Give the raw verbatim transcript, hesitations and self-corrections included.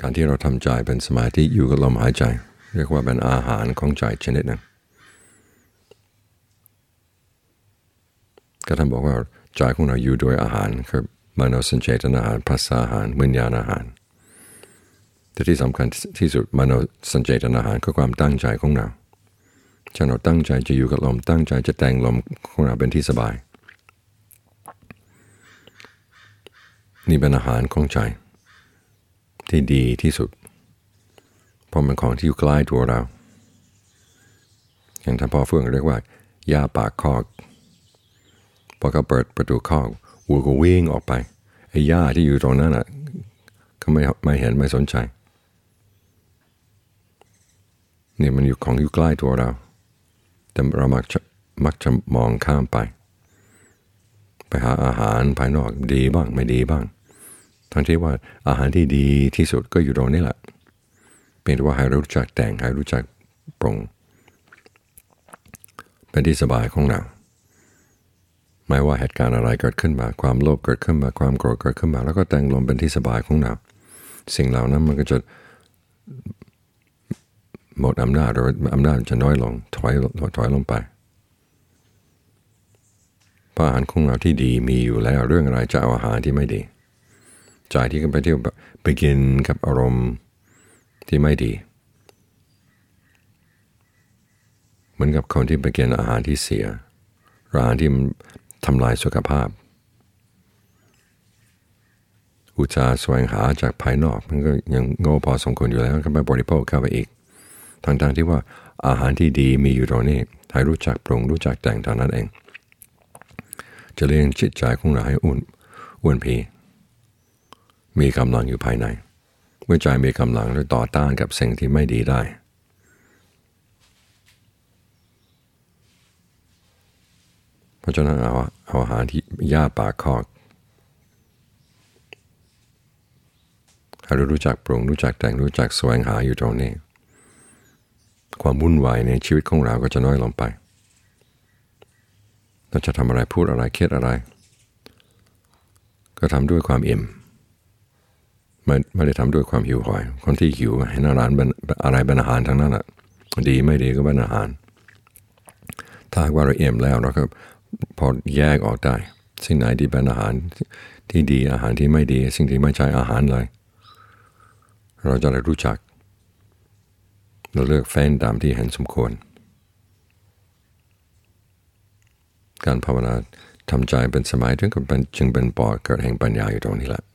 การที่เราทำใจเป็นสมาธิอยู่กับลมหายใจเรียกว่าเป็นอาหารของใจชนิดหนึ่งก็ท่านบอกว่าใจของเราอยู่โดยอาหารคือมโนสัญเจตนาอาหารภาษาอาหารวิญญาณอาหารแต่ที่สำคัญที่สุดมโนสัญเจตนาอาหารคือความตั้งใจของเราถ้าเราตั้งใจจะอยู่กับลมตั้งใจจะแต่งลมของเราเป็นที่สบายนี่เป็นอาหารของใจที่ดีที่สุดเพราะมันของที่อยู่ใกล้ตัวเราอย่างท่านพ่อเฟื่องเรียกว่าหญ้าปากคอกพอเขาเปิดประตูคอกวัวก็วิ่งออกไปไอ้หญ้าที่อยู่ตรงนั้นอ่ะเขาไม่ไม่เห็นไม่สนใจนี่มันอยู่ของอยู่ใกล้ตัวเราแต่เรามักจะมักจะมองข้ามไปไปหาอาหารภายนอกดีบ้างไม่ดีบ้างทั้งที่ว่าอาหารที่ดีที่สุดก็อยู่ตรงนี้แหละเป็นว่าให้รู้จักแต่งให้รู้จักปรุงเป็นที่สบายของเราไม่ว่าเหตุการณ์อะไรเกิดขึ้นมาความโลภเกิดขึ้นมาความโกรธเกิดขึ้นมาแล้วก็แต่งลมเป็นที่สบายของเราสิ่งเหล่านั้นมันก็จะหมดอำนาจหรืออำนาจจะน้อยลงถอยถอยลงไปเพราะอาหารของเราที่ดีมีอยู่แล้วเรื่องอะไรจะเอาอาหารที่ไม่ดีใจที่กันไปเที่ยวไปกินกับอารมณ์ที่ไม่ดีเหมือนกับคนที่ไปกินอาหารที่เสียอาหารที่ทำลายสุขภาพอุตสาห์แสวงหาจากภายนอกมันก็ยังโง่พอสมควรอยู่แล้วก็ไปบริโภคเข้าไปอีกทั้งๆที่ว่าอาหารที่ดีมีอยู่ตรงนี้ให้รู้จักปรุงรู้จักแต่งเท่านั้นเองจะเลี้ยงจิตใจของเราให้อุ่นอ้วนพีมีกำลังอยู่ภายในเมื่อใจมีกำลังจะต่อต้านกับสิ่งที่ไม่ดีได้เพราะฉะนั้นเอาเอาอาหารที่หญ้าปากคอกให้เรารู้จักปรุงรู้จักแต่งรู้จักแสวงหาอยู่ตรงนี้ความวุ่นวายในชีวิตของเราก็จะน้อยลงไปเราจะทำอะไรพูดอะไรเครียดอะไรก็ทำด้วยความอิ่มไม่ไม่ได้ทำด้วยความหิวโหยคนที่หิวเห็นอาหารเป็นอะไรเป็นอาหารทั้งนั้นแหละดีไม่ดีก็เป็นอาหารถ้าว่าเราอิ่มแล้วเราก็พอแยกออกได้สิ่งไหนที่เป็นอาหารที่ดีอาหารที่ไม่ดีสิ่งที่ไม่ใช่อาหารเลยเราจะได้รู้จักเราเลือกแฟ้นตามที่เห็นสมควรการภาวนาทำใจเป็นสมาธิจึงเป็นจึงเป็นปอดเกิดแห่งปัญญาอยู่ตรงนี้แหละ